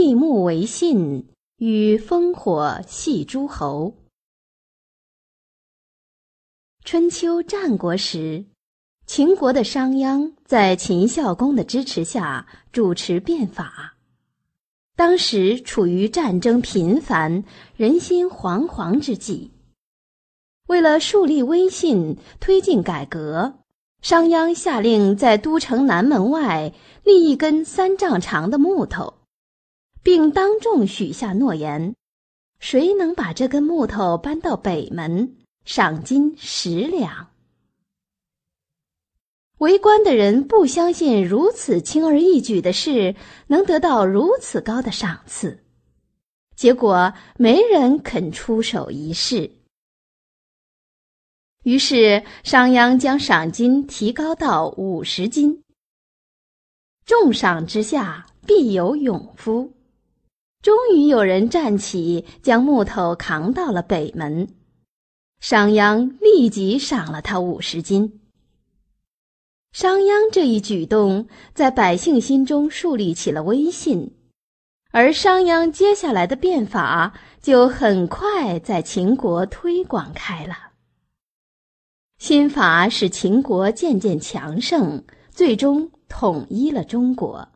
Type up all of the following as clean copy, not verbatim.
立木为信，与烽火戏诸侯。春秋战国时，秦国的商鞅在秦孝公的支持下主持变法。当时处于战争频繁、人心惶惶之际，为了树立威信、推进改革，商鞅下令在都城南门外立一根3丈长的木头，并当众许下诺言：谁能把这根木头搬到北门，赏金10两。围观的人不相信如此轻而易举的事能得到如此高的赏赐，结果没人肯出手一试。于是商鞅将赏金提高到50金。重赏之下必有勇夫，终于有人站起，将木头扛到了北门。商鞅立即赏了他50金。商鞅这一举动在百姓心中树立起了威信，而商鞅接下来的变法就很快在秦国推广开了。新法使秦国渐渐强盛，最终统一了中国。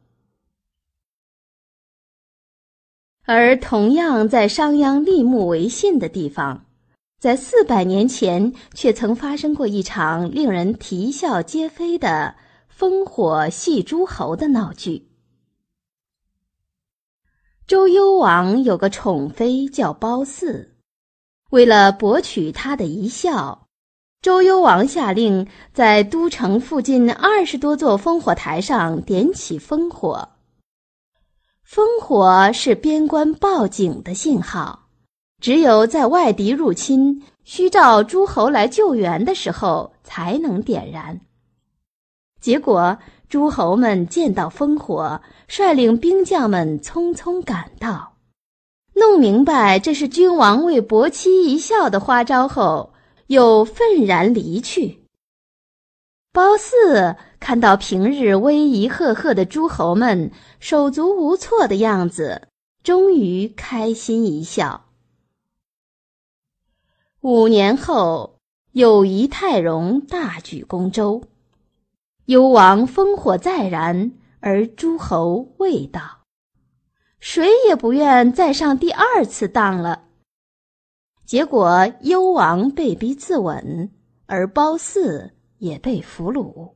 而同样在商鞅立木为信的地方，在400年前却曾发生过一场令人啼笑皆非的烽火戏诸侯的闹剧。周幽王有个宠妃叫褒姒，为了博取她的一笑，周幽王下令在都城附近20多座烽火台上点起烽火。烽火是边关报警的信号，只有在外敌入侵、需召诸侯来救援的时候才能点燃。结果诸侯们见到烽火，率领兵将们匆匆赶到，弄明白这是君王为博妻一笑的花招后，又愤然离去。褒姒看到平日威仪赫赫的诸侯们手足无措的样子，终于开心一笑。5年后，有仪太荣大举攻周，幽王烽火再燃，而诸侯未到，谁也不愿再上第2次当了。结果幽王被逼自刎，而褒姒也被俘虏。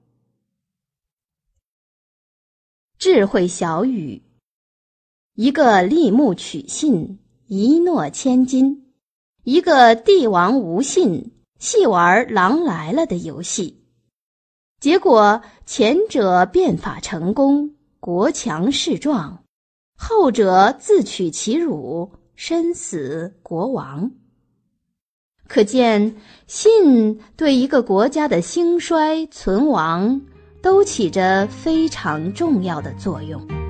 智慧小语：一个立木取信，一诺千金；一个帝王无信，戏玩狼来了的游戏。结果前者变法成功，国强势壮；后者自取其辱，身死国亡。可见信对一个国家的兴衰存亡都起着非常重要的作用。